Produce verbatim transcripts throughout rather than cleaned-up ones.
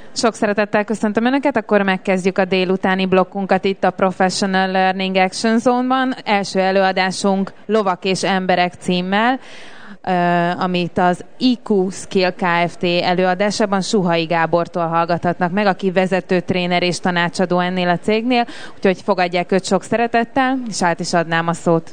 Sok szeretettel köszöntöm Önöket, akkor megkezdjük a délutáni blokkunkat itt a Professional Learning Action Zone-ban. Első előadásunk Lovak és emberek címmel, Uh, amit az i kú Skill Kft. Előadásában Suhai Gábortól hallgathatnak meg, aki vezető tréner és tanácsadó ennél a cégnél, úgyhogy fogadják őt sok szeretettel, és át is adnám a szót.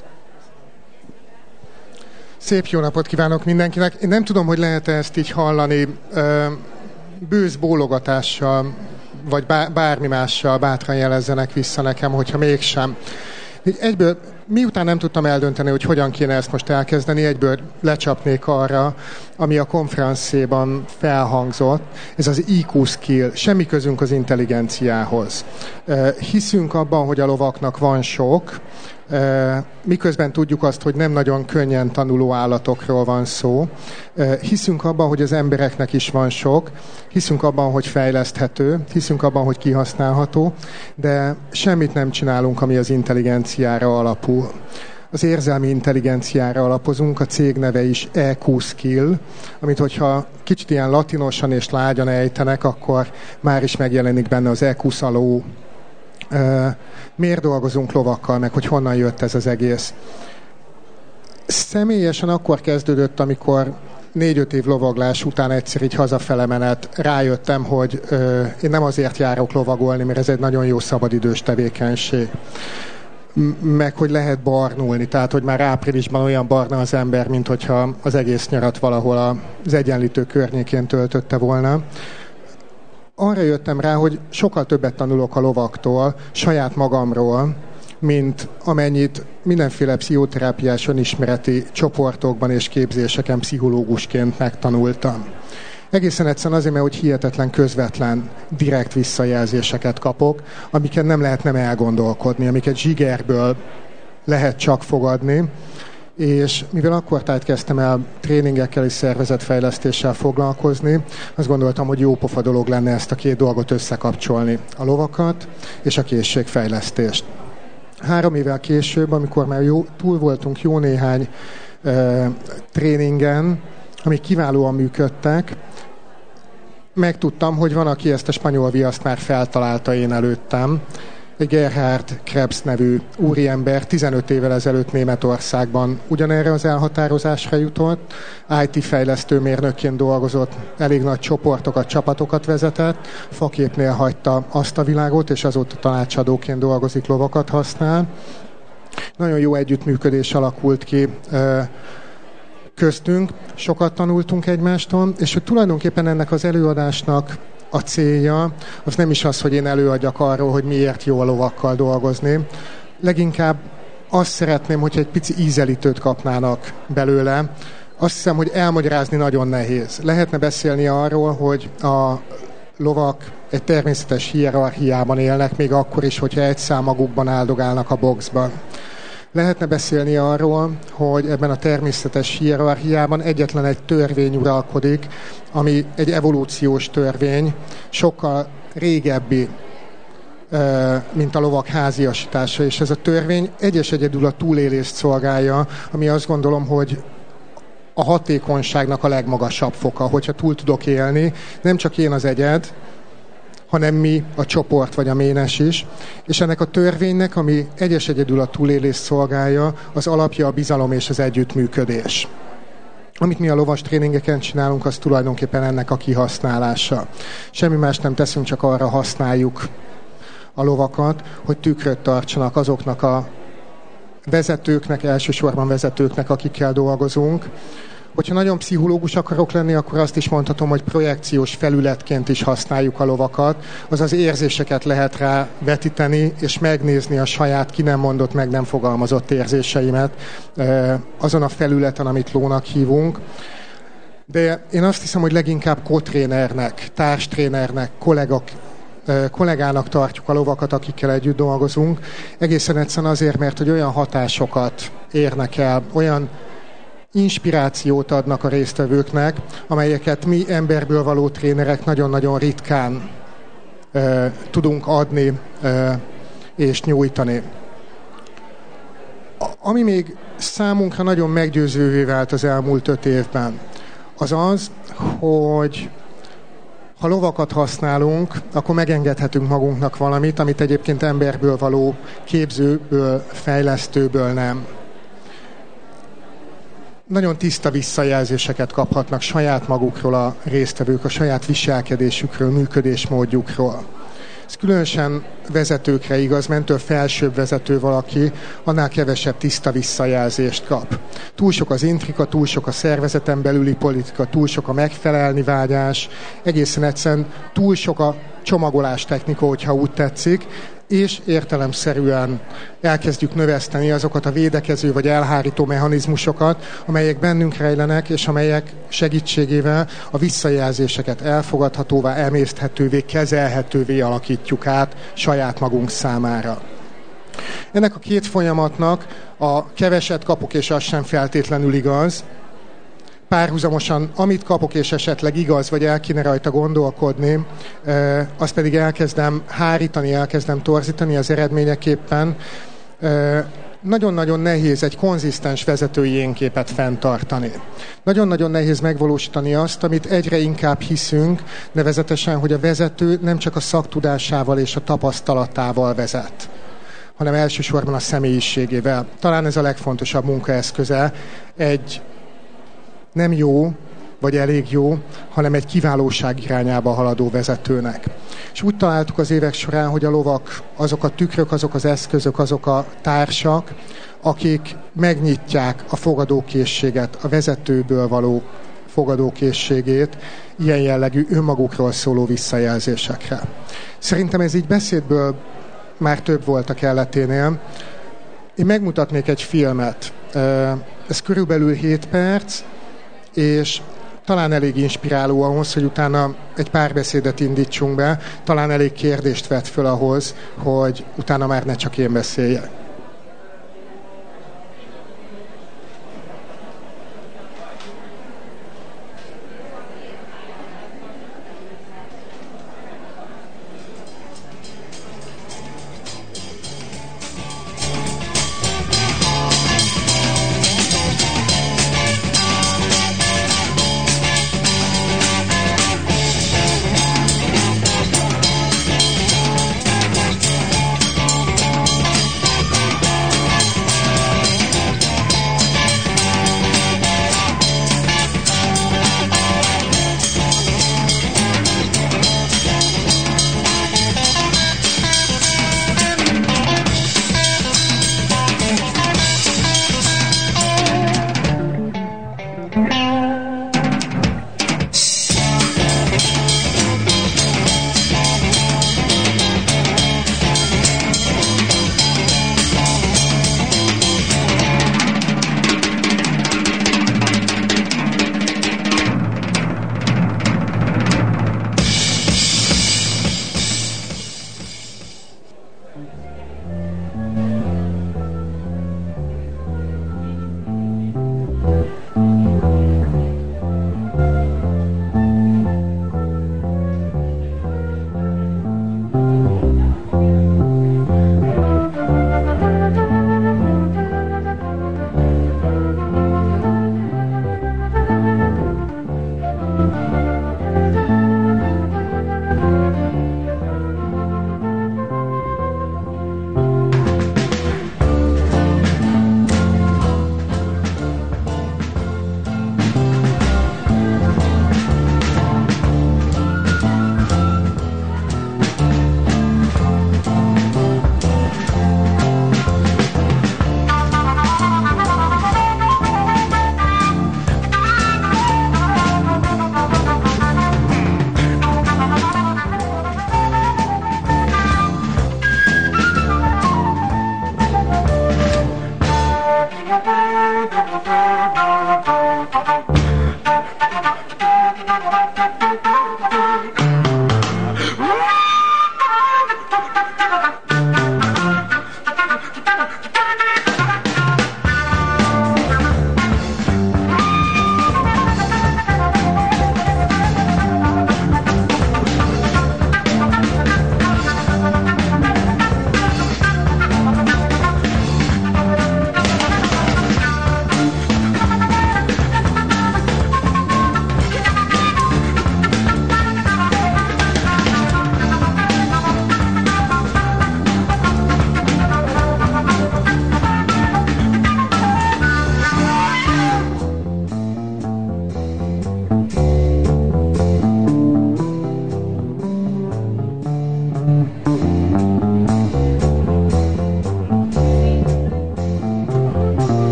Szép jó napot kívánok mindenkinek! Én nem tudom, hogy lehet-e ezt így hallani bősz bólogatással, vagy bármi mással bátran jelezzenek vissza nekem, hogyha mégsem. Egyből, miután nem tudtam eldönteni, hogy hogyan kéne ezt most elkezdeni, egyből lecsapnék arra, ami a konferenciában felhangzott, ez az i kú Skill, semmi közünk az intelligenciához. Hiszünk abban, hogy a lovaknak van sok, miközben tudjuk azt, hogy nem nagyon könnyen tanuló állatokról van szó. Hiszünk abban, hogy az embereknek is van sok, hiszünk abban, hogy fejleszthető, hiszünk abban, hogy kihasználható, de semmit nem csinálunk, ami az intelligenciára alapul. Az érzelmi intelligenciára alapozunk, a cég neve is i kú Skill, amit hogyha kicsit ilyen latinosan és lágyan ejtenek, akkor már is megjelenik benne az ekuszaló. Uh, miért dolgozunk lovakkal, meg hogy honnan jött ez az egész. Személyesen akkor kezdődött, amikor négy-öt év lovaglás után egyszer így hazafele menet rájöttem, hogy uh, én nem azért járok lovagolni, mert ez egy nagyon jó szabadidős tevékenység. M- meg hogy lehet barnulni, tehát hogy már áprilisban olyan barna az ember, mint hogyha az egész nyarat valahol az Egyenlítő környékén töltötte volna. Arra jöttem rá, hogy sokkal többet tanulok a lovaktól, saját magamról, mint amennyit mindenféle pszichoterápiás önismereti csoportokban és képzéseken pszichológusként megtanultam. Egészen egyszerűen azért, mert hogy hihetetlen közvetlen, direkt visszajelzéseket kapok, amiket nem lehet nem elgondolkodni, amiket zsigerből lehet csak fogadni, és mivel akkor tájt kezdtem el tréningekkel és szervezetfejlesztéssel foglalkozni, azt gondoltam, hogy jó pofa dolog lenne ezt a két dolgot összekapcsolni, a lovakat és a készségfejlesztést. Három évvel később, amikor már jó, túl voltunk jó néhány e, tréningen, amik kiválóan működtek, megtudtam, hogy van, aki ezt a spanyol viaszt már feltalálta én előttem. Egy Gerhard Krebs nevű úriember tizenöt évvel ezelőtt Németországban ugyanerre az elhatározásra jutott, i té fejlesztő mérnökként dolgozott, elég nagy csoportokat, csapatokat vezetett, faképnél hagyta azt a világot, és azóta tanácsadóként dolgozik, lovakat használ. Nagyon jó együttműködés alakult ki köztünk, sokat tanultunk egymástól, és hogy tulajdonképpen ennek az előadásnak a célja, az nem is az, hogy én előadjak arról, hogy miért jó a lovakkal dolgozni. Leginkább azt szeretném, hogy egy pici ízelítőt kapnának belőle. Azt hiszem, hogy elmagyarázni nagyon nehéz. Lehetne beszélni arról, hogy a lovak egy természetes hierarchiában élnek, még akkor is, hogyha egy szám magukban áldogálnak a boxban. Lehetne beszélni arról, hogy ebben a természetes hierarchiában egyetlen egy törvény uralkodik, ami egy evolúciós törvény, sokkal régebbi, mint a lovak háziasítása, és ez a törvény egyes egyedül a túlélést szolgálja, ami azt gondolom, hogy a hatékonyságnak a legmagasabb foka, hogyha túl tudok élni, nem csak én az egyed, hanem mi, a csoport vagy a ménes is. És ennek a törvénynek, ami egyes egyedül a túlélést szolgálja, az alapja a bizalom és az együttműködés. Amit mi a lovas tréningeken csinálunk, az tulajdonképpen ennek a kihasználása. Semmi más nem teszünk, csak arra használjuk a lovakat, hogy tükröt tartsanak azoknak a vezetőknek, elsősorban vezetőknek, akikkel dolgozunk. Hogyha nagyon pszichológus akarok lenni, akkor azt is mondhatom, hogy projekciós felületként is használjuk a lovakat, azaz érzéseket lehet rá vetíteni, és megnézni a saját ki nem mondott, meg nem fogalmazott érzéseimet azon a felületen, amit lónak hívunk. De én azt hiszem, hogy leginkább kotrénernek, társtrénernek, kollégak, kollégának tartjuk a lovakat, akikkel együtt dolgozunk. Egészen egyszerűen azért, mert hogy olyan hatásokat érnek el, olyan inspirációt adnak a résztvevőknek, amelyeket mi emberből való trénerek nagyon-nagyon ritkán uh, tudunk adni uh, és nyújtani. Ami még számunkra nagyon meggyőzővé vált az elmúlt öt évben, az az, hogy Ha lovakat használunk, akkor megengedhetünk magunknak valamit, amit egyébként emberből való képzőből, fejlesztőből nem. Nagyon tiszta visszajelzéseket kaphatnak saját magukról a résztvevők, a saját viselkedésükről, működésmódjukról. Ez különösen vezetőkre igaz, mentől felsőbb vezető valaki, annál kevesebb tiszta visszajelzést kap. Túl sok az intrika, túl sok a szervezeten belüli politika, túl sok a megfelelni vágyás, egészen egyszerűen túl sok a csomagolás technika, hogyha úgy tetszik, és értelemszerűen elkezdjük növeszteni azokat a védekező vagy elhárító mechanizmusokat, amelyek bennünk rejlenek, és amelyek segítségével a visszajelzéseket elfogadhatóvá, emészthetővé, kezelhetővé alakítjuk át saját magunk számára. Ennek a két folyamatnak a keveset kapok, és az sem feltétlenül igaz, párhuzamosan, amit kapok, és esetleg igaz, vagy el kéne rajta gondolkodni, azt pedig elkezdem hárítani, elkezdem torzítani az eredményeképpen. Nagyon-nagyon nehéz egy konzisztens vezetői énképet fenntartani. Nagyon-nagyon nehéz megvalósítani azt, amit egyre inkább hiszünk, nevezetesen, hogy a vezető nem csak a szaktudásával és a tapasztalatával vezet, hanem elsősorban a személyiségével. Talán ez a legfontosabb munkaeszköze egy nem jó, vagy elég jó, hanem egy kiválóság irányába haladó vezetőnek. És úgy találtuk az évek során, hogy a lovak azok a tükrök, azok az eszközök, azok a társak, akik megnyitják a fogadókészséget, a vezetőből való fogadókészségét ilyen jellegű önmagukról szóló visszajelzésekre. Szerintem ez így beszédből már több volt a kelleténél. Én megmutatnék egy filmet. Ez körülbelül hét perc, és talán elég inspiráló ahhoz, hogy utána egy párbeszédet indítsunk be, talán elég kérdést vet föl ahhoz, hogy utána már ne csak én beszéljek.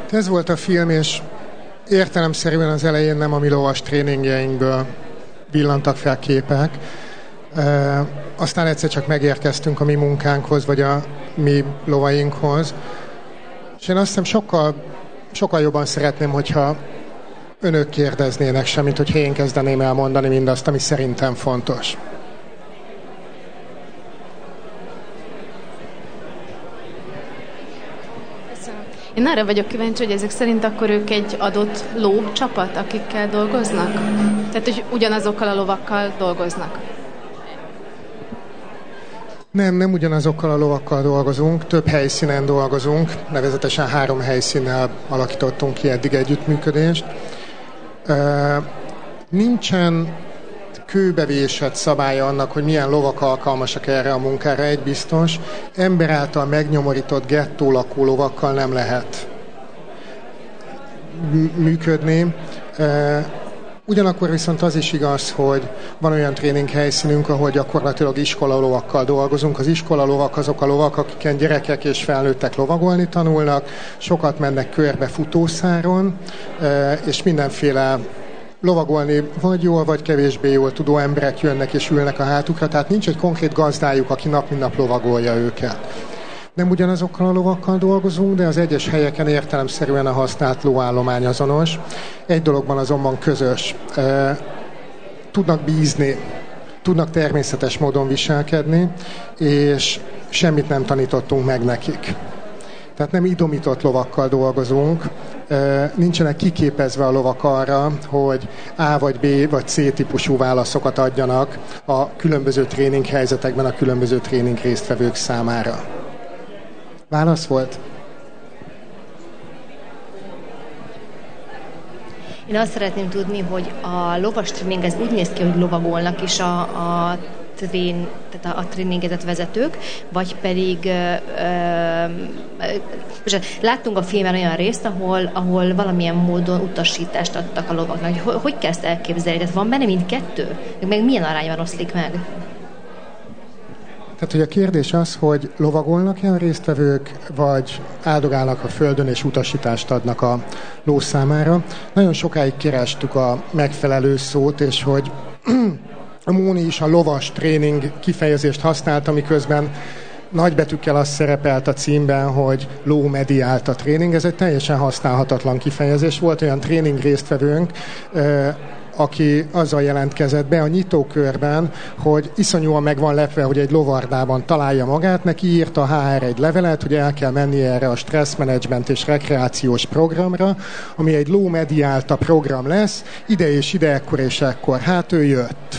Ez volt a film, és értelemszerűen az elején nem a mi lovas tréningjeinkből villantak fel képek. E, aztán egyszer csak megérkeztünk a mi munkánkhoz, vagy a mi lovainkhoz. És én azt hiszem sokkal, sokkal jobban szeretném, hogyha önök kérdeznének semmit, hogyha én kezdeném elmondani mindazt, ami szerintem fontos. Én arra vagyok kíváncsi, hogy ezek szerint akkor ők egy adott lócsapat, akikkel dolgoznak? Tehát, hogy ugyanazokkal a lovakkal dolgoznak? Nem, nem ugyanazokkal a lovakkal dolgozunk, több helyszínen dolgozunk, nevezetesen három helyszínnel alakítottunk ki eddig együttműködést. Nincsen kőbevésett szabálya annak, hogy milyen lovak alkalmasak erre a munkára, egy biztos, ember által megnyomorított gettó lakó lovakkal nem lehet működni. Ugyanakkor viszont az is igaz, hogy van olyan tréning helyszínünk, ahol gyakorlatilag iskolalóvakkal dolgozunk. Az iskolalóvak azok a lovak, akiken gyerekek és felnőttek lovagolni tanulnak, sokat mennek körbe futószáron, és mindenféle lovagolni vagy jól, vagy kevésbé jól tudó emberek jönnek és ülnek a hátukra, tehát nincs egy konkrét gazdájuk, aki nap mint nap lovagolja őket. Nem ugyanazokkal a lovakkal dolgozunk, de az egyes helyeken értelemszerűen a használt lóállomány azonos. Egy dologban azonban közös. Tudnak bízni, tudnak természetes módon viselkedni, és semmit nem tanítottunk meg nekik. Tehát nem idomított lovakkal dolgozunk, nincsenek kiképezve a lovak arra, hogy A vagy B vagy C típusú válaszokat adjanak a különböző tréning helyzetekben a különböző tréning résztvevők számára. Válasz volt? Én azt szeretném tudni, hogy a lovas tréning ez úgy néz ki, hogy lovagolnak is a, a trén, tehát a, a tréningezett vezetők, vagy pedig ö, ö, láttunk a filmen olyan részt, ahol, ahol valamilyen módon utasítást adtak a lovaknak. Hogy, hogy kell ezt elképzelni? Tehát van benne mindkettő? Meg milyen arányban oszlik meg? Tehát, hogy a kérdés az, hogy lovagolnak-e a résztvevők, vagy áldogálnak a földön és utasítást adnak a ló számára. Nagyon sokáig kerestük a megfelelő szót, és hogy a Móni is a lovas tréning kifejezést használta, miközben nagybetűkkel az szerepelt a címben, hogy ló mediálta tréning. Ez egy teljesen használhatatlan kifejezés. Volt olyan tréning résztvevőnk, aki azzal jelentkezett be a nyitókörben, hogy iszonyúan meg van lepve, hogy egy lovardában találja magát, neki írt a há er egy levelet, hogy el kell menni erre a stresszmenedzsment és rekreációs programra, ami egy ló mediálta program lesz, ide és ide, ekkor és ekkor. Hát ő jött.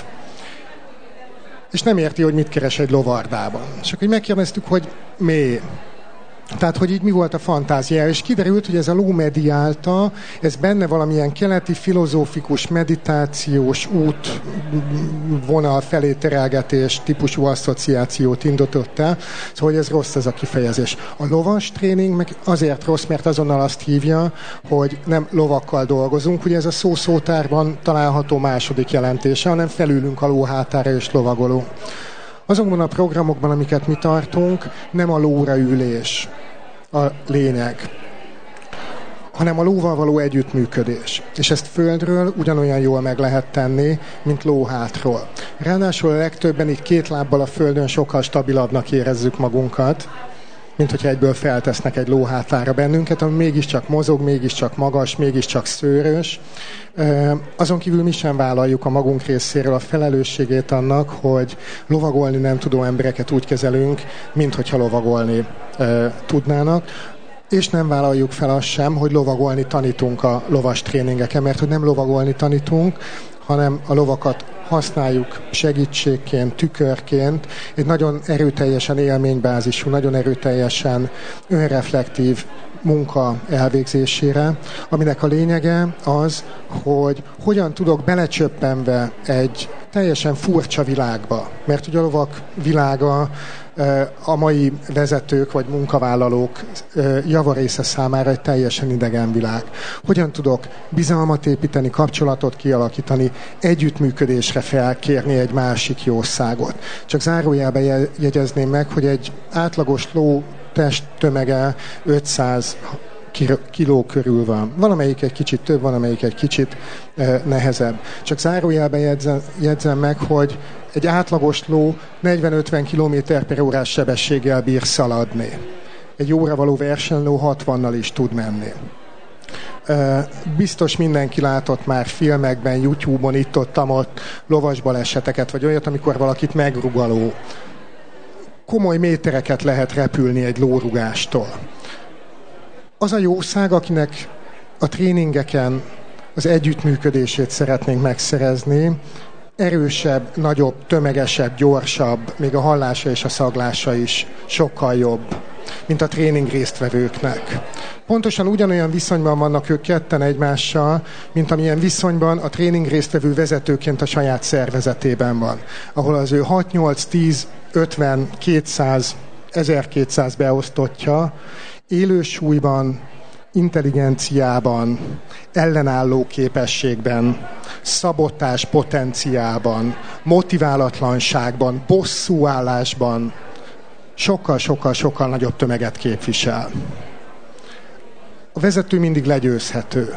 És nem érti, hogy mit keres egy lovardában. És akkor megkérdeztük, hogy mi? Tehát, hogy így mi volt a fantázia, és kiderült, hogy ez a ló mediálta, ez benne valamilyen keleti filozófikus meditációs út vonal felé terelgetés típusú asszociációt indított el, szóval ez rossz ez a kifejezés. A lovas tréning meg azért rossz, mert azonnal azt hívja, hogy nem lovakkal dolgozunk, ugye ez a szó szótárban található második jelentése, hanem felülünk a ló hátára és lovagolunk. Azokban a programokban, amiket mi tartunk, nem a lóra ülés a lényeg, hanem a lóval való együttműködés. És ezt földről ugyanolyan jól meg lehet tenni, mint lóhátról. Ráadásul a legtöbben így két lábbal a földön sokkal stabilabbnak érezzük magunkat, mint hogyha egyből feltesznek egy lóhátára bennünket, ami mégiscsak mozog, mégiscsak magas, mégiscsak szőrös. Azon kívül mi sem vállaljuk a magunk részéről a felelősségét annak, hogy lovagolni nem tudó embereket úgy kezelünk, mint hogyha lovagolni tudnának. És nem vállaljuk fel azt sem, hogy lovagolni tanítunk a lovas tréningeken, mert hogy nem lovagolni tanítunk, hanem a lovakat használjuk segítségként, tükörként, egy nagyon erőteljesen élménybázisú, nagyon erőteljesen önreflektív munka elvégzésére, aminek a lényege az, hogy hogyan tudok belecsöppenve egy teljesen furcsa világba, mert ugye a lovak világa a mai vezetők vagy munkavállalók javarésze számára egy teljesen idegen világ. Hogyan tudok bizalmat építeni, kapcsolatot kialakítani, együttműködésre felkérni egy másik jószágot. Csak zárójelben jegyezném meg, hogy egy átlagos ló testtömege ötszáz kiló körül van. Valamelyik egy kicsit több, valamelyik egy kicsit nehezebb. Csak zárójelben jegyzem, jegyzem meg, hogy egy átlagos ló negyven-ötven kilométer per órás sebességgel bír szaladni. Egy jóra való versenyló hatvannal is tud menni. Biztos mindenki látott már filmekben, YouTube-on, itt-ott-ott lovas baleseteket, vagy olyat, amikor valakit megrúg a ló. Komoly métereket lehet repülni egy lórugástól. Az a jószág, akinek a tréningeken az együttműködését szeretnénk megszerezni, erősebb, nagyobb, tömegesebb, gyorsabb, még a hallása és a szaglása is sokkal jobb, mint a tréning résztvevőknek. Pontosan ugyanolyan viszonyban vannak ők ketten egymással, mint amilyen viszonyban a tréning résztvevő vezetőként a saját szervezetében van, ahol az ő hat, nyolc, tíz, ötven, kétszáz, ezerkétszáz beosztottja élő súlyban, intelligenciában, ellenálló képességben, szabotás potenciában, motiválatlanságban, bosszúállásban sokkal-sokkal-sokkal nagyobb tömeget képvisel. A vezető mindig legyőzhető.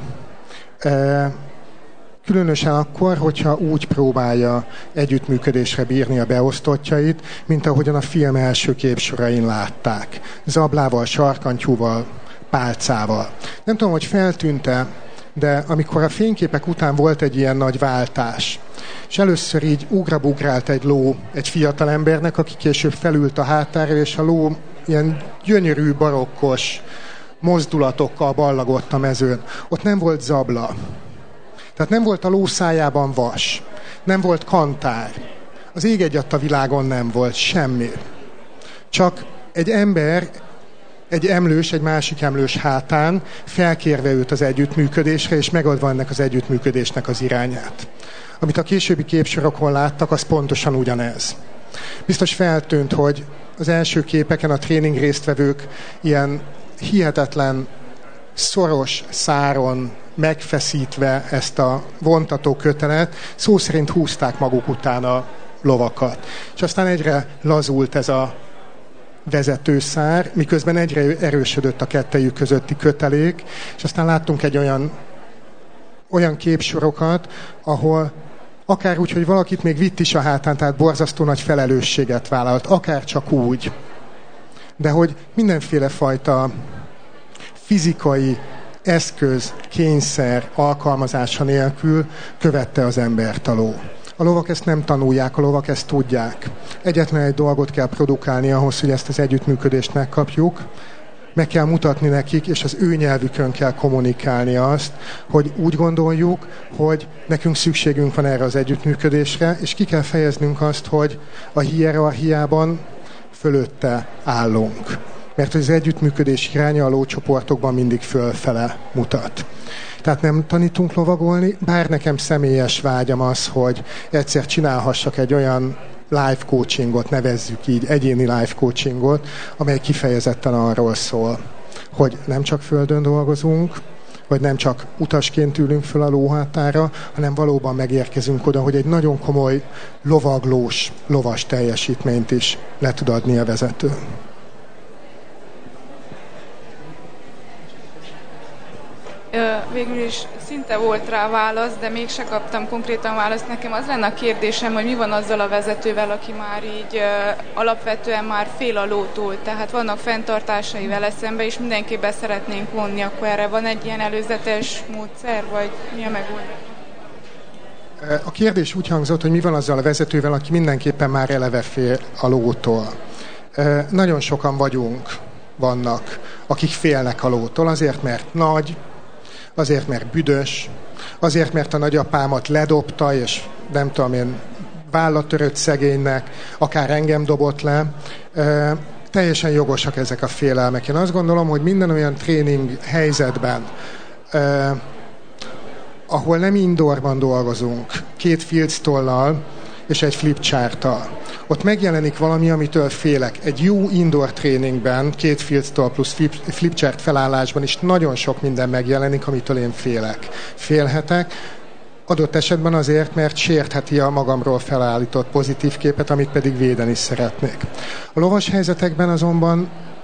Különösen akkor, hogyha úgy próbálja együttműködésre bírni a beosztottjait, mint ahogyan a film első képsorain látták. Zablával, sarkantyúval, pálcával. Nem tudom, hogy feltűnt-e, de amikor a fényképek után volt egy ilyen nagy váltás, és először így ugrabugrált egy ló egy fiatal embernek, aki később felült a hátára, és a ló ilyen gyönyörű, barokkos mozdulatokkal ballagott a mezőn. Ott nem volt zabla. Tehát nem volt a ló szájában vas. Nem volt kantár. Az ég egyatt a világon nem volt semmi. Csak egy ember, egy emlős, egy másik emlős hátán felkérve őt az együttműködésre, és megadva ennek az együttműködésnek az irányát. Amit a későbbi képsorokon láttak, az pontosan ugyanez. Biztos feltűnt, hogy az első képeken a tréning résztvevők ilyen hihetetlen, szoros száron megfeszítve ezt a vontató kötelet, szó szerint húzták maguk után a lovakat. És aztán egyre lazult ez a vezetőszár, miközben egyre erősödött a kettejük közötti kötelék, és aztán láttunk egy olyan, olyan képsorokat, ahol akár úgy, hogy valakit még vitt is a hátán, tehát borzasztó nagy felelősséget vállalt, akár csak úgy. De hogy mindenféle fajta fizikai eszköz, kényszer alkalmazása nélkül követte az embert a ló. A lovak ezt nem tanulják, a lovak ezt tudják. Egyetlen egy dolgot kell produkálni ahhoz, hogy ezt az együttműködést megkapjuk. Meg kell mutatni nekik, és az ő nyelvükön kell kommunikálni azt, hogy úgy gondoljuk, hogy nekünk szükségünk van erre az együttműködésre, és ki kell fejeznünk azt, hogy a hierarchiában fölötte állunk. Mert az együttműködés iránya a lócsoportokban mindig fölfele mutat. Tehát nem tanítunk lovagolni, bár nekem személyes vágyam az, hogy egyszer csinálhassak egy olyan life coachingot, nevezzük így, egyéni life coachingot, amely kifejezetten arról szól, hogy nem csak földön dolgozunk, vagy nem csak utasként ülünk föl a lóhátára, hanem valóban megérkezünk oda, hogy egy nagyon komoly lovaglós, lovas teljesítményt is le tud adni a vezető. Végül is szinte volt rá válasz, de mégse kaptam konkrétan választ. Nekem az lenne a kérdésem, hogy mi van azzal a vezetővel, aki már így uh, alapvetően már fél a lótól, tehát vannak fenntartásai vele szembe, és mindenképpen szeretnénk vonni, akkor erre van egy ilyen előzetes módszer, vagy mi a megoldás? A kérdés úgy hangzott, hogy mi van azzal a vezetővel, aki mindenképpen már eleve fél a lótól. Nagyon sokan vagyunk, vannak, akik félnek a lótól, azért, mert nagy, azért, mert büdös, azért, mert a nagyapámat ledobta, és nem tudom én, vállat törött szegénynek, akár engem dobott le. E, teljesen jogosak ezek a félelmek. Én azt gondolom, hogy minden olyan tréning helyzetben, e, ahol nem indoorban dolgozunk, két fieldstollal és egy flipcharttal, ott megjelenik valami, amitől félek. Egy jó indoor tréningben, két fieldstall plusz flipchart felállásban is nagyon sok minden megjelenik, amitől én félek. Félhetek, adott esetben azért, mert sértheti a magamról felállított pozitív képet, amit pedig védeni szeretnék. A lovas helyzetekben azonban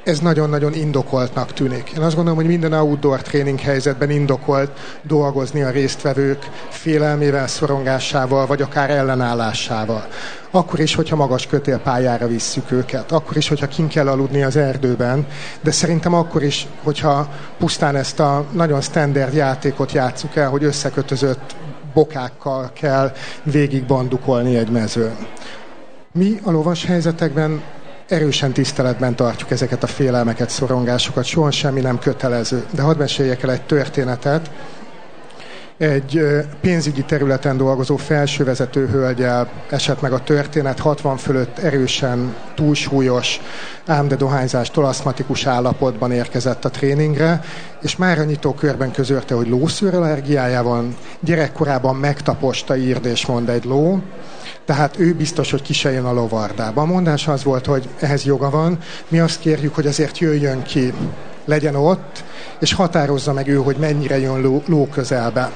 ez nagyon-nagyon indokoltnak tűnik. Én azt gondolom, hogy minden outdoor tréning helyzetben indokolt dolgozni a résztvevők félelmével, szorongásával, vagy akár ellenállásával. Akkor is, hogyha magas kötélpályára visszük őket, akkor is, hogyha kint kell aludni az erdőben, de szerintem akkor is, hogyha pusztán ezt a nagyon standard játékot játsszuk el, hogy összekötözött bokákkal kell végig bandukolni egy mezőn. Mi a lovas helyzetekben erősen tiszteletben tartjuk ezeket a félelmeket, szorongásokat, soha semmi nem kötelező. De hadd meséljek el egy történetet. Egy pénzügyi területen dolgozó felsővezető hölgyel esett meg a történet, hatvan fölött erősen túlsúlyos, ám de dohányzástól aszmatikus állapotban érkezett a tréningre, és már a nyitókörben közölte, hogy lószűrallergiája van, gyerekkorában megtaposta írd és mond egy ló, tehát ő biztos, hogy ki se jön a lovardába. A mondás az volt, hogy ehhez joga van, mi azt kérjük, hogy azért jöjjön ki, legyen ott, és határozza meg ő, hogy mennyire jön ló, ló közelbe.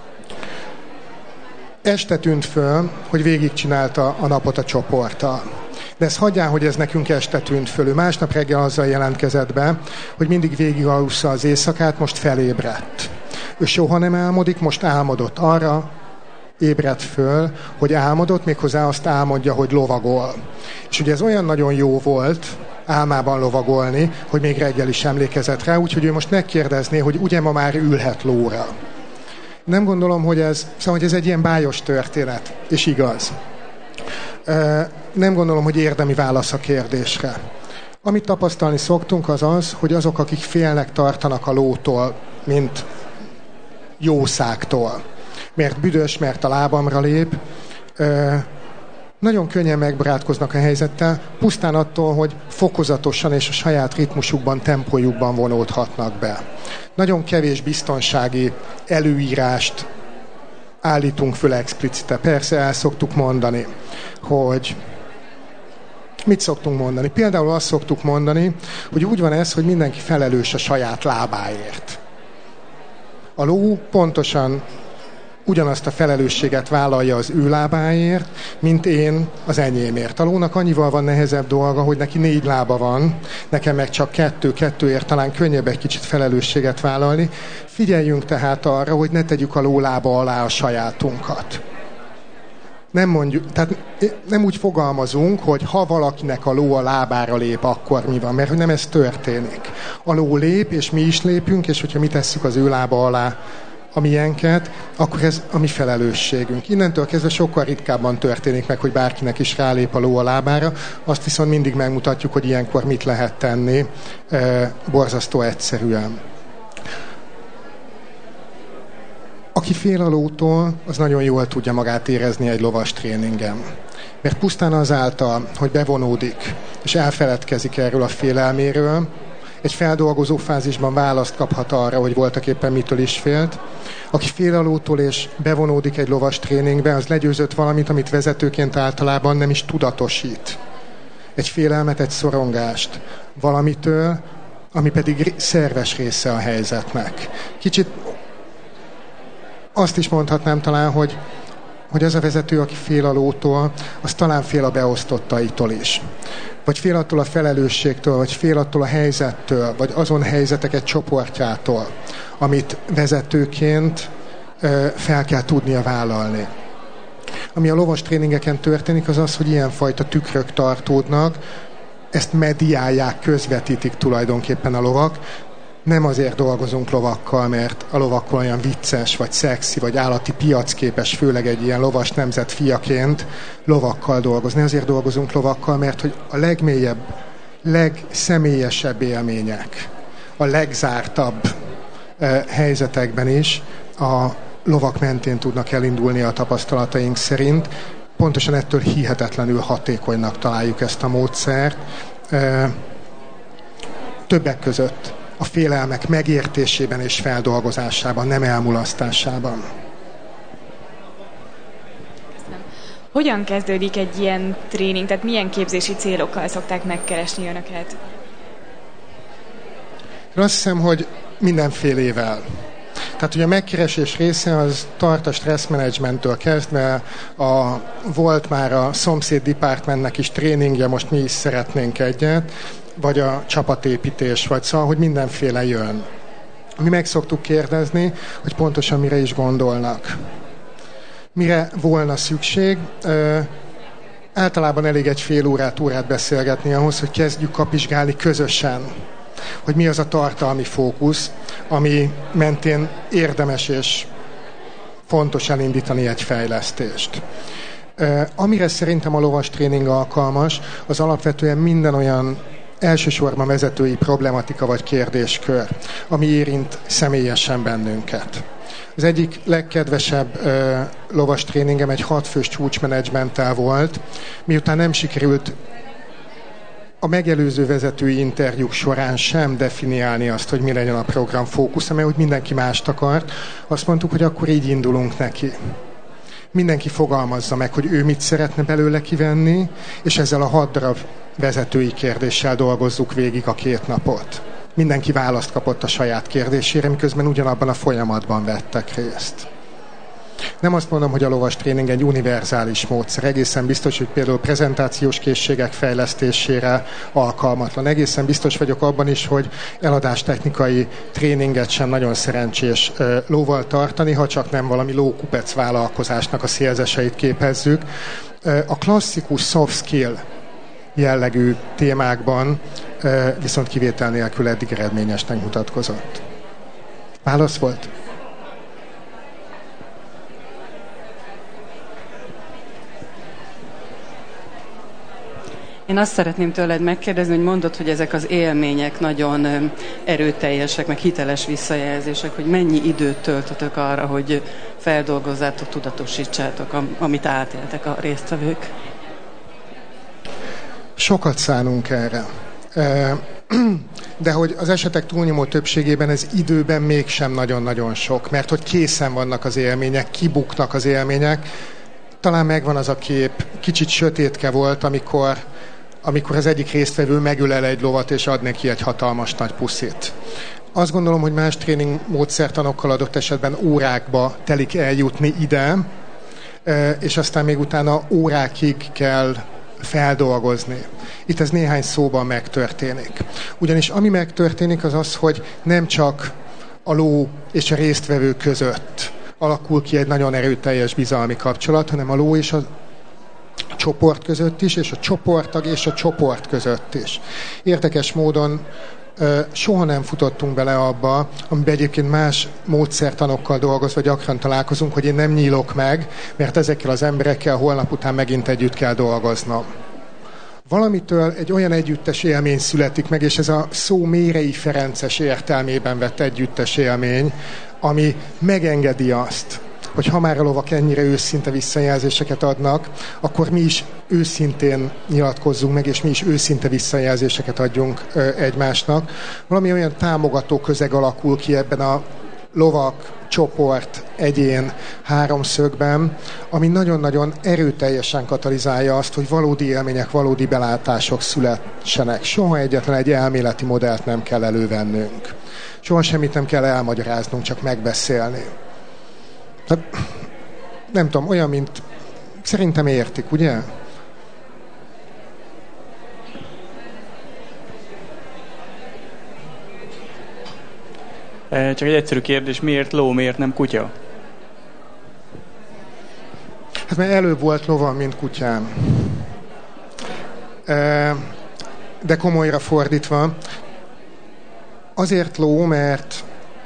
Este tűnt föl, hogy végigcsinálta a napot a csoporttal. De ezt hagyjál, hogy ez nekünk este tűnt föl. Ő másnap reggel azzal jelentkezett be, hogy mindig végigalussza az éjszakát, most felébredt. Ő soha nem álmodik, most álmodott. Arra ébredt föl, hogy álmodott, méghozzá azt álmodja, hogy lovagol. És ugye ez olyan nagyon jó volt álmában lovagolni, hogy még reggel is emlékezett rá, úgyhogy ő most megkérdezné, hogy ugye ma már ülhet lóra. Nem gondolom, hogy ez, szóval, hogy ez egy ilyen bájos történet, és igaz. Nem gondolom, hogy érdemi válasz a kérdésre. Amit tapasztalni szoktunk, az az, hogy azok, akik félnek, tartanak a lótól, mint jószágtól, mert büdös, mert a lábamra lép, nagyon könnyen megbarátkoznak a helyzettel, pusztán attól, hogy fokozatosan és a saját ritmusukban, tempójukban vonódhatnak be. Nagyon kevés biztonsági előírást állítunk föl explicite. Persze el szoktuk mondani, hogy mit szoktunk mondani? Például azt szoktuk mondani, hogy úgy van ez, hogy mindenki felelős a saját lábáért. A ló pontosan ugyanazt a felelősséget vállalja az ő lábáért, mint én az enyémért. A lónak annyival van nehezebb dolga, hogy neki négy lába van, nekem meg csak kettő, kettőért talán könnyebb egy kicsit felelősséget vállalni. Figyeljünk tehát arra, hogy ne tegyük a ló lába alá a sajátunkat. Nem mondjuk, tehát nem úgy fogalmazunk, hogy ha valakinek a ló a lábára lép, akkor mi van, mert nem ez történik. A ló lép, és mi is lépünk, és hogyha mi tesszük az ő lába alá a miénket, akkor ez a mi felelősségünk. Innentől kezdve sokkal ritkábban történik meg, hogy bárkinek is rálép a ló a lábára, azt viszont mindig megmutatjuk, hogy ilyenkor mit lehet tenni, e, borzasztó egyszerűen. Aki fél a lótól, az nagyon jól tudja magát érezni egy lovas tréningen. Mert pusztán azáltal, hogy bevonódik, és elfeledkezik erről a félelméről, egy feldolgozó fázisban választ kaphat arra, hogy voltak éppen mitől is félt. Aki fél a lótól és bevonódik egy lovas tréningbe, az legyőzött valamit, amit vezetőként általában nem is tudatosít. Egy félelmet, egy szorongást valamitől, ami pedig szerves része a helyzetnek. Kicsit azt is mondhatnám talán, hogy, hogy az a vezető, aki fél a lótól, az talán fél a beosztottaitól is. Vagy fél attól a felelősségtől, vagy fél attól a helyzettől, vagy azon helyzetek egy csoportjától, amit vezetőként ö, fel kell tudnia vállalni. Ami a lovas tréningeken történik, az az, hogy ilyenfajta tükrök tartódnak, ezt mediálják, közvetítik tulajdonképpen a lovak. Nem azért dolgozunk lovakkal, mert a lovakkal olyan vicces, vagy szexi, vagy állati piacképes, főleg egy ilyen lovas nemzet fiaként lovakkal dolgozni. Azért dolgozunk lovakkal, mert hogy a legmélyebb, legszemélyesebb élmények, a legzártabb eh, helyzetekben is a lovak mentén tudnak elindulni a tapasztalataink szerint. Pontosan ettől hihetetlenül hatékonynak találjuk ezt a módszert. Eh, többek között a félelmek megértésében és feldolgozásában, nem elmulasztásában. Köszönöm. Hogyan kezdődik egy ilyen tréning, tehát milyen képzési célokkal szokták megkeresni önöket? Én azt hiszem, hogy mindenfélével. Tehát ugye a megkeresés része az tart a stresszmenedzsmenttől kezdve, a, volt már a szomszéd departmentnek is tréningje, most mi is szeretnénk egyet, vagy a csapatépítés, vagy szóval, hogy mindenféle jön. Mi meg szoktuk kérdezni, hogy pontosan mire is gondolnak. Mire volna szükség? Ö, általában elég egy fél órát, órát beszélgetni ahhoz, hogy kezdjük kapizsgálni közösen, hogy mi az a tartalmi fókusz, ami mentén érdemes és fontos elindítani egy fejlesztést. Ö, amire szerintem a lovas tréning alkalmas, az alapvetően minden olyan elsősorban vezetői problematika vagy kérdéskör, ami érint személyesen bennünket. Az egyik legkedvesebb ö, lovas tréningem egy hatfős csúcsmenedzsmenttel volt, miután nem sikerült a megelőző vezetői interjúk során sem definiálni azt, hogy mi legyen a program fókusza, mert úgy mindenki mást akart. Azt mondtuk, hogy akkor így indulunk neki. Mindenki fogalmazza meg, hogy ő mit szeretne belőle kivenni, és ezzel a hat darab vezetői kérdéssel dolgozzuk végig a két napot. Mindenki választ kapott a saját kérdésére, miközben ugyanabban a folyamatban vettek részt. Nem azt mondom, hogy a lovas tréning egy univerzális módszer. Egészen biztos, hogy például prezentációs készségek fejlesztésére alkalmatlan. Egészen biztos vagyok abban is, hogy eladástechnikai tréninget sem nagyon szerencsés lóval tartani, ha csak nem valami lókupec vállalkozásnak a szélzeseit képezzük. A klasszikus soft skill jellegű témákban viszont kivétel nélkül eddig eredményesnek mutatkozott. Válasz volt? Én azt szeretném tőled megkérdezni, hogy mondod, hogy ezek az élmények nagyon erőteljesek, meg hiteles visszajelzések, hogy mennyi időt töltötök arra, hogy feldolgozzátok, tudatosítsátok, amit átéltek a résztvevők? Sokat szánunk erre. De hogy az esetek túlnyomó többségében ez időben mégsem nagyon-nagyon sok, mert hogy készen vannak az élmények, kibuknak az élmények. Talán megvan az a kép, kicsit sötétke volt, amikor, amikor az egyik résztvevő megölel egy lovat, és ad neki egy hatalmas nagy puszit. Azt gondolom, hogy más tréning módszertanokkal adott esetben órákba telik eljutni ide, és aztán még utána órákig kell feldolgozni. Itt ez néhány szóban megtörténik. Ugyanis ami megtörténik, az az, hogy nem csak a ló és a résztvevő között alakul ki egy nagyon erőteljes bizalmi kapcsolat, hanem a ló és a csoport között is, és a csoporttag és a csoport között is. Érdekes módon soha nem futottunk bele abba, amiben egyébként más módszertanokkal dolgozva gyakran találkozunk, hogy én nem nyílok meg, mert ezekkel az emberekkel holnap után megint együtt kell dolgoznom. Valamitől egy olyan együttes élmény születik meg, és ez a szó Mérei Ferences értelmében vett együttes élmény, ami megengedi azt, hogy ha már a lovak ennyire őszinte visszajelzéseket adnak, akkor mi is őszintén nyilatkozzunk meg, és mi is őszinte visszajelzéseket adjunk ö, egymásnak. Valami olyan támogató közeg alakul ki ebben a lovak, csoport, egyén háromszögben, ami nagyon-nagyon erőteljesen katalizálja azt, hogy valódi élmények, valódi belátások születsenek. Soha egyetlen egy elméleti modellt nem kell elővennünk. Soha semmit nem kell elmagyaráznunk, csak megbeszélni. Hát, nem tudom, olyan, mint szerintem értik, ugye? Csak egy egyszerű kérdés, miért ló, miért nem kutya? Hát mert előbb volt lovam, mint kutyám. De komolyra fordítva, azért ló, mert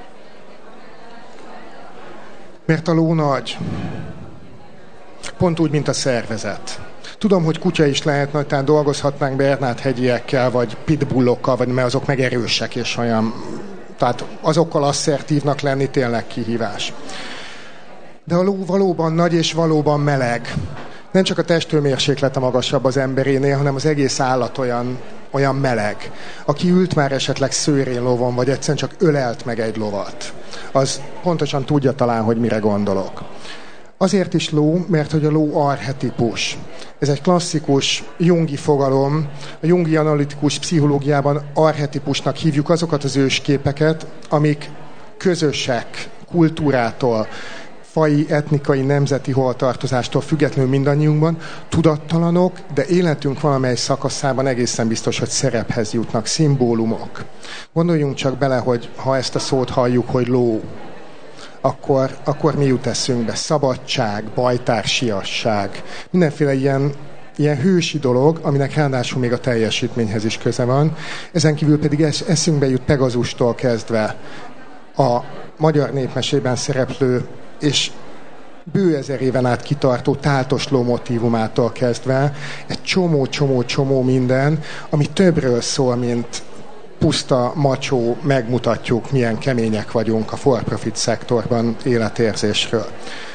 mert a ló nagy. Pont úgy, mint a szervezet. Tudom, hogy kutya is lehetne, hogy talán dolgozhatnánk Bernát hegyiekkel, vagy pitbullokkal, vagy mert azok meg erősek, és olyan, tehát azokkal asszertívnak lenni tényleg kihívás. De a ló valóban nagy, és valóban meleg. Nem csak a testhőmérséklete magasabb az emberénél, hanem az egész állat olyan, olyan meleg. Aki ült már esetleg szőrén lovon, vagy egyszerűen csak ölelt meg egy lovat, az pontosan tudja talán, hogy mire gondolok. Azért is ló, mert hogy a ló archetipus. Ez egy klasszikus jungi fogalom. A jungi analitikus pszichológiában archetipusnak hívjuk azokat az ősképeket, amik közösek kultúrától, fai, etnikai, nemzeti hovatartozástól függetlenül mindannyiunkban tudattalanok, de életünk valamely szakaszában egészen biztos, hogy szerephez jutnak, szimbólumok. Gondoljunk csak bele, hogy ha ezt a szót halljuk, hogy ló, akkor, akkor mi jut eszünkbe? Szabadság, bajtársiasság, mindenféle ilyen, ilyen hősi dolog, aminek ráadásul még a teljesítményhez is köze van. Ezen kívül pedig eszünkbe jut Pegazustól kezdve a magyar népmesében szereplő és bő ezer éven át kitartó táltos ló motívumától kezdve egy csomó-csomó-csomó minden, ami többről szól, mint puszta, macsó, megmutatjuk, milyen kemények vagyunk a for-profit szektorban életérzésről.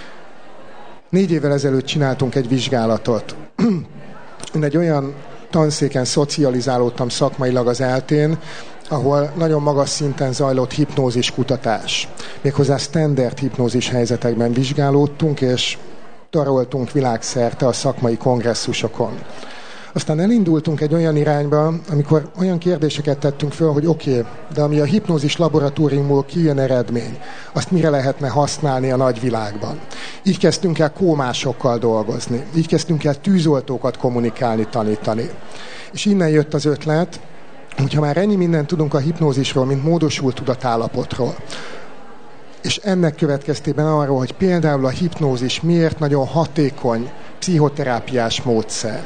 Négy évvel ezelőtt csináltunk egy vizsgálatot. Én egy olyan tanszéken szocializálódtam szakmailag az eltén, ahol nagyon magas szinten zajlott hipnózis kutatás. Méghozzá standard hipnózis helyzetekben vizsgálódtunk, és taroltunk világszerte a szakmai kongresszusokon. Aztán elindultunk egy olyan irányba, amikor olyan kérdéseket tettünk föl, hogy oké, okay, de ami a hipnózis laboratóriumból kijön eredmény, azt mire lehetne használni a nagyvilágban. Így kezdtünk el kómásokkal dolgozni, így kezdtünk el tűzoltókat kommunikálni, tanítani. És innen jött az ötlet, hogyha már ennyi mindent tudunk a hipnózisról, mint módosult tudatállapotról, és ennek következtében arról, hogy például a hipnózis miért nagyon hatékony pszichoterápiás módszer,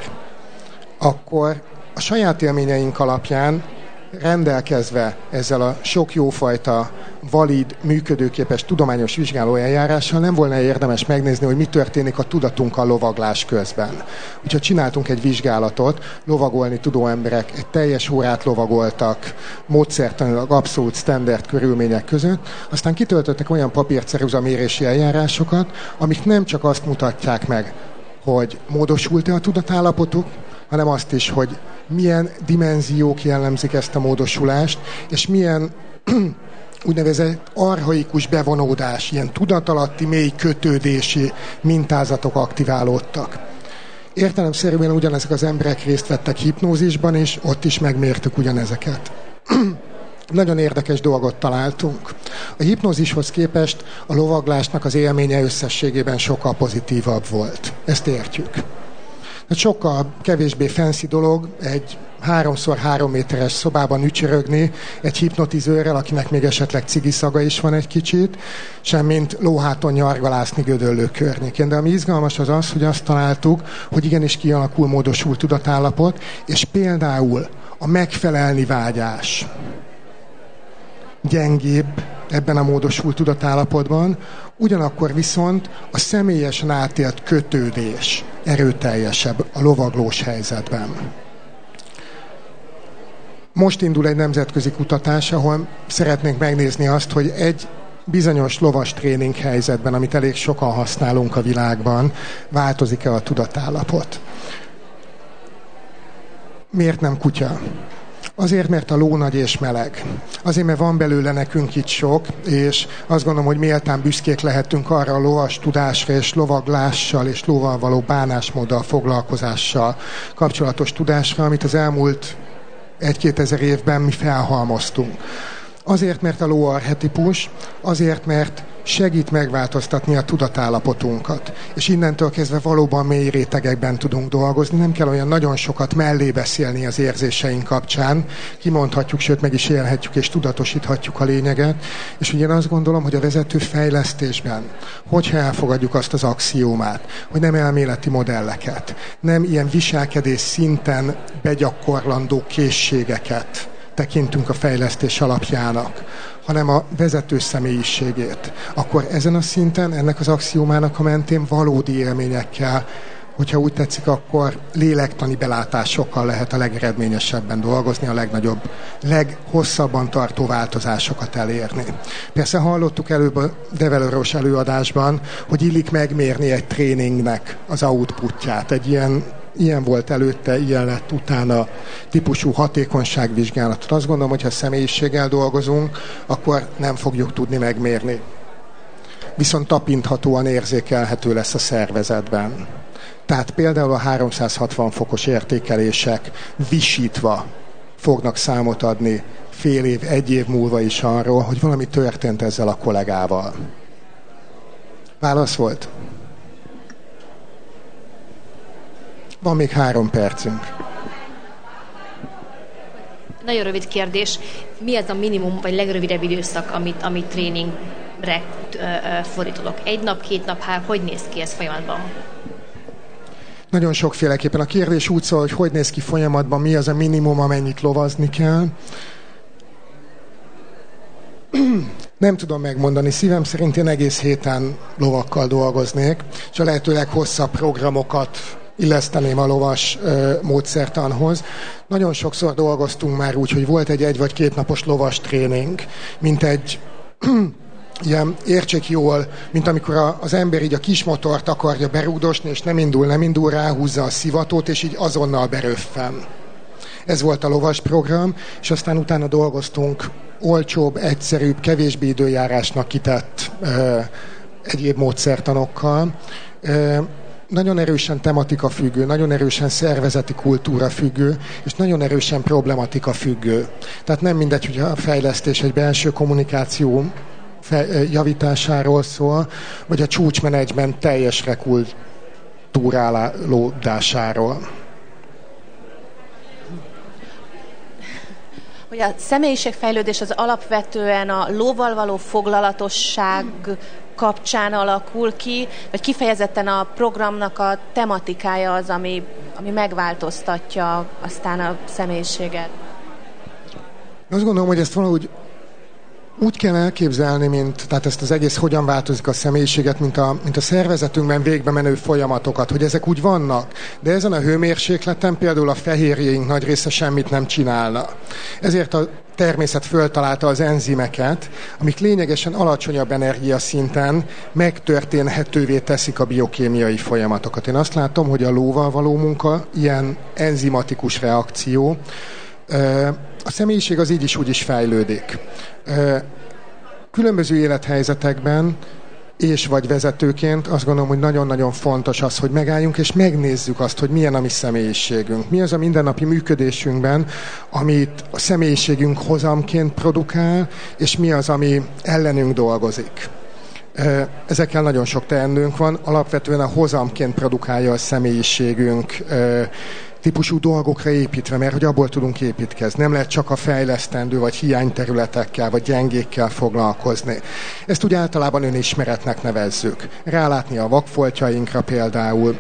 akkor a saját élményeink alapján rendelkezve ezzel a sok jófajta valid, működőképes tudományos vizsgálóeljárással nem volna érdemes megnézni, hogy mi történik a tudatunkkal lovaglás közben. Úgyhogy csináltunk egy vizsgálatot, lovagolni tudó emberek egy teljes órát lovagoltak, módszertanilag abszolút standard körülmények között, aztán kitöltöttek olyan papírceruza mérési eljárásokat, amik nem csak azt mutatják meg, hogy módosult-e a tudatállapotuk, hanem azt is, hogy milyen dimenziók jellemzik ezt a módosulást, és milyen úgynevezett archaikus bevonódás, ilyen tudatalatti mély kötődési mintázatok aktiválódtak. Értelemszerűen ugyanezek az emberek részt vettek hipnózisban, és ott is megmértük ugyanezeket. Nagyon érdekes dolgot találtunk. A hipnózishoz képest a lovaglásnak az élménye összességében sokkal pozitívabb volt. Ezt értjük. Sokkal kevésbé fancy dolog egy háromszor három méteres szobában ücsörögni egy hipnotizőrrel, akinek még esetleg cigiszaga is van egy kicsit, semmint lóháton nyargalászni Gödöllő környékén. De ami izgalmas az az, hogy azt találtuk, hogy igenis kialakul módosult tudatállapot, és például a megfelelni vágyás gyengébb ebben a módosult tudatállapotban, ugyanakkor viszont a személyesen átélt kötődés erőteljesebb a lovaglós helyzetben. Most indul egy nemzetközi kutatás, ahol szeretnénk megnézni azt, hogy egy bizonyos lovas tréning helyzetben, amit elég sokan használunk a világban, változik-e a tudatállapot. Miért nem kutya? Azért, mert a ló nagy és meleg. Azért, mert van belőle nekünk itt sok, és azt gondolom, hogy méltán büszkék lehetünk arra a lovas tudásra, és lovaglással, és lóval való bánásmóddal, foglalkozással kapcsolatos tudásra, amit az elmúlt egy-két ezer évben mi felhalmoztunk. Azért, mert a ló archetipus, azért, mert segít megváltoztatni a tudatállapotunkat. És innentől kezdve valóban mély rétegekben tudunk dolgozni, nem kell olyan nagyon sokat mellé beszélni az érzéseink kapcsán, kimondhatjuk, sőt meg is élhetjük és tudatosíthatjuk a lényeget. És ugye én azt gondolom, hogy a vezető fejlesztésben, hogyha elfogadjuk azt az axiómát, hogy nem elméleti modelleket, nem ilyen viselkedés szinten begyakorlandó készségeket tekintünk a fejlesztés alapjának, hanem a vezető személyiségét, akkor ezen a szinten, ennek az axiómának a mentén valódi élményekkel, hogyha úgy tetszik, akkor lélektani belátásokkal lehet a legeredményesebben dolgozni, a legnagyobb, leghosszabban tartó változásokat elérni. Persze hallottuk előbb a developeros előadásban, hogy illik megmérni egy tréningnek az outputját, egy ilyen Ilyen volt előtte, ilyen lett utána típusú hatékonyságvizsgálatot. Azt gondolom, hogy ha személyiséggel dolgozunk, akkor nem fogjuk tudni megmérni. Viszont tapinthatóan érzékelhető lesz a szervezetben. Tehát például a háromszázhatvan fokos értékelések visítva fognak számot adni fél év, egy év múlva is arról, hogy valami történt ezzel a kollégával. Válasz volt? Van még három percünk. Nagyon rövid kérdés. Mi az a minimum, vagy legrövidebb időszak, amit, amit tréningre fordítolok? Egy nap, két nap, hár, hogy néz ki ez folyamatban? Nagyon sokféleképpen. A kérdés úgy szól, hogy hogy néz ki folyamatban, mi az a minimum, amennyit lovazni kell. Nem tudom megmondani, szívem szerint én egész héten lovakkal dolgoznék, és a lehető leghosszabb programokat illeszteném a lovas ö, módszertanhoz. Nagyon sokszor dolgoztunk már úgy, hogy volt egy egy vagy két napos lovas tréning, mint egy ilyen, értsék jól, mint amikor a, az ember így a kismotort akarja berúgdosni, és nem indul, nem indul, ráhúzza a szivatót, és így azonnal beröffen. Ez volt a lovas program, és aztán utána dolgoztunk olcsóbb, egyszerűbb, kevésbé időjárásnak kitett ö, egyéb módszertanokkal. Ö, nagyon erősen tematika függő, nagyon erősen szervezeti kultúra függő, és nagyon erősen problematika függő. Tehát nem mindegy, hogy a fejlesztés egy belső kommunikáció javításáról szól, vagy a csúcsmenedzsment teljes rekultúrálódásáról. Hogy a személyiségfejlődés az alapvetően a lóval való foglalatosság kapcsán alakul ki, vagy kifejezetten a programnak a tematikája az, ami, ami megváltoztatja aztán a személyiséget? Azt gondolom, hogy ezt valahogy úgy kell elképzelni, mint, tehát ezt az egész hogyan változik a személyiséget, mint a, mint a szervezetünkben végbe menő folyamatokat, hogy ezek úgy vannak, de ezen a hőmérsékleten például a fehérjéink nagy része semmit nem csinálna. Ezért a természet föltalálta az enzimeket, amik lényegesen alacsonyabb energiaszinten megtörténhetővé teszik a biokémiai folyamatokat. Én azt látom, hogy a lóval való munka ilyen enzimatikus reakció. A személyiség az így is úgy is fejlődik. Különböző élethelyzetekben és vagy vezetőként azt gondolom, hogy nagyon-nagyon fontos az, hogy megálljunk és megnézzük azt, hogy milyen a mi személyiségünk. Mi az a mindennapi működésünkben, amit a személyiségünk hozamként produkál, és mi az, ami ellenünk dolgozik. Ezekkel nagyon sok teendőnk van. Alapvetően a hozamként produkálja a személyiségünk típusú dolgokra építve, mert hogy abból tudunk építkezni. Nem lehet csak a fejlesztendő, vagy hiányterületekkel, vagy gyengékkel foglalkozni. Ezt úgy általában önismeretnek nevezzük. Rálátni a vakfoltjainkra például.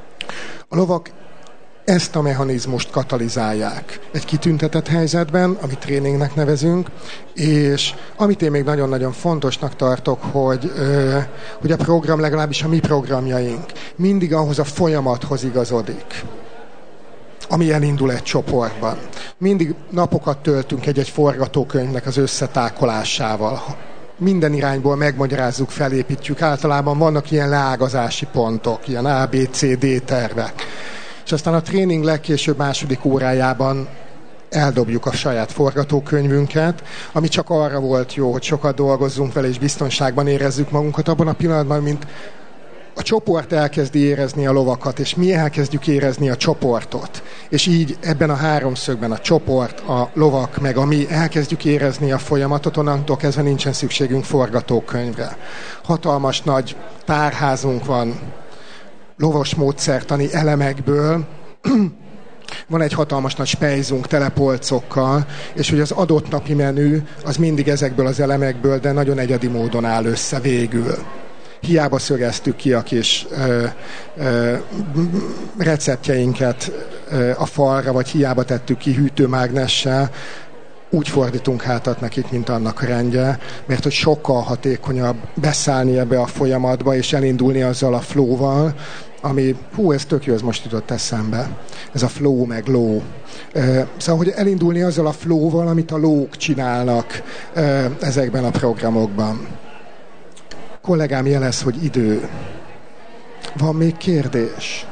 A lovak ezt a mechanizmust katalizálják egy kitüntetett helyzetben, amit tréningnek nevezünk, és amit én még nagyon-nagyon fontosnak tartok, hogy, hogy a program, legalábbis a mi programjaink mindig ahhoz a folyamathoz igazodik, ami elindul egy csoportban. Mindig napokat töltünk egy-egy forgatókönyvnek az összetákolásával. Minden irányból megmagyarázzuk, felépítjük. Általában vannak ilyen leágazási pontok, ilyen A, B, C, D tervek. És aztán a tréning legkésőbb második órájában eldobjuk a saját forgatókönyvünket, ami csak arra volt jó, hogy sokat dolgozzunk vele, és biztonságban érezzük magunkat abban a pillanatban, mint a csoport elkezdi érezni a lovakat, és mi elkezdjük érezni a csoportot. És így ebben a háromszögben a csoport, a lovak, meg a mi elkezdjük érezni a folyamatot, onnantól kezdve nincsen szükségünk forgatókönyvre. Hatalmas nagy tárházunk van lovas módszertani elemekből, van egy hatalmas nagy spejzunk telepolcokkal, és hogy az adott napi menü az mindig ezekből az elemekből, de nagyon egyedi módon áll össze végül. Hiába szögeztük ki a kis ö, ö, receptjeinket ö, a falra, vagy hiába tettük ki hűtőmágnessel, úgy fordítunk hátat nekik, mint annak a rendje, mert hogy sokkal hatékonyabb beszállni ebbe a folyamatba, és elindulni azzal a flow-val, ami, hú, ez tök jó, ez most jutott eszembe. Ez a flow meg low. Szóval, hogy elindulni azzal a flow-val, amit a lók csinálnak ezekben a programokban. Kollégám jelez, hogy idő. Van még kérdés?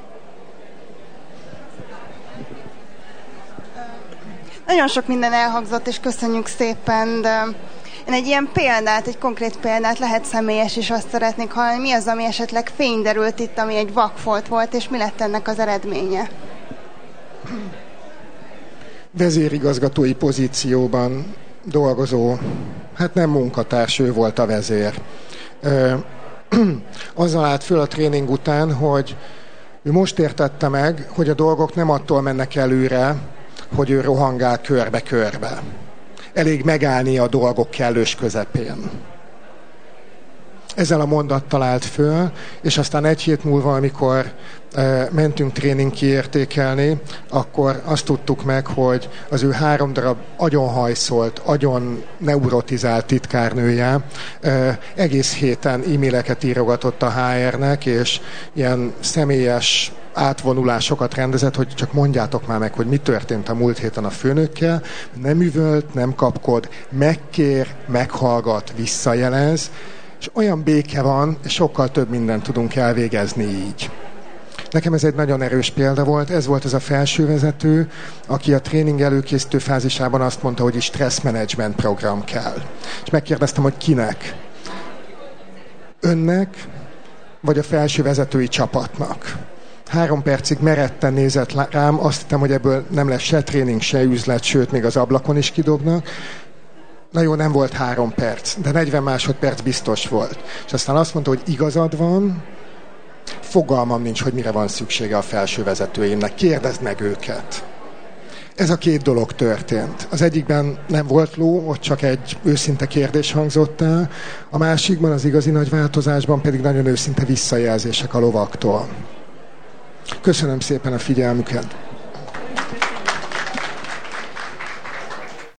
Nagyon sok minden elhangzott, és köszönjük szépen, de én egy ilyen példát, egy konkrét példát, lehet személyes is, azt szeretnék hallani, mi az, ami esetleg fényderült itt, ami egy vakfolt volt, és mi lett ennek az eredménye? Vezérigazgatói pozícióban dolgozó, hát nem munkatárs, ő volt a vezér. azzal állt föl a tréning után, hogy ő most értette meg, hogy a dolgok nem attól mennek előre, hogy ő rohangál körbe-körbe. Elég megállni a dolgok kellős közepén. Ezzel a mondattal állt föl, és aztán egy hét múlva, amikor e, mentünk tréning kiértékelni, akkor azt tudtuk meg, hogy az ő három darab agyonhajszolt, agyon neurotizált titkárnője e, egész héten e-maileket írogatott a há er-nek, és ilyen személyes átvonulásokat rendezett, hogy csak mondjátok már meg, hogy mi történt a múlt héten a főnökkel, nem üvölt, nem kapkod, megkér, meghallgat, visszajelez, és olyan béke van, és sokkal több mindent tudunk elvégezni így. Nekem ez egy nagyon erős példa volt, ez volt az a felsővezető, aki a tréning előkészítő fázisában azt mondta, hogy is stressz menedzsment program kell. És megkérdeztem, hogy kinek? Önnek, vagy a felsővezetői csapatnak? Három percig meretten nézett rám, azt hittem, hogy ebből nem lesz se tréning, se üzlet, sőt, még az ablakon is kidobnak. Na jó, nem volt három perc, de negyven másodperc biztos volt. És aztán azt mondta, hogy igazad van, fogalmam nincs, hogy mire van szüksége a felső vezetőimnek. Kérdezd meg őket. Ez a két dolog történt. Az egyikben nem volt ló, ott csak egy őszinte kérdés hangzott el, a másikban, az igazi nagy változásban pedig nagyon őszinte visszajelzések a lovaktól. Köszönöm szépen a figyelmüket!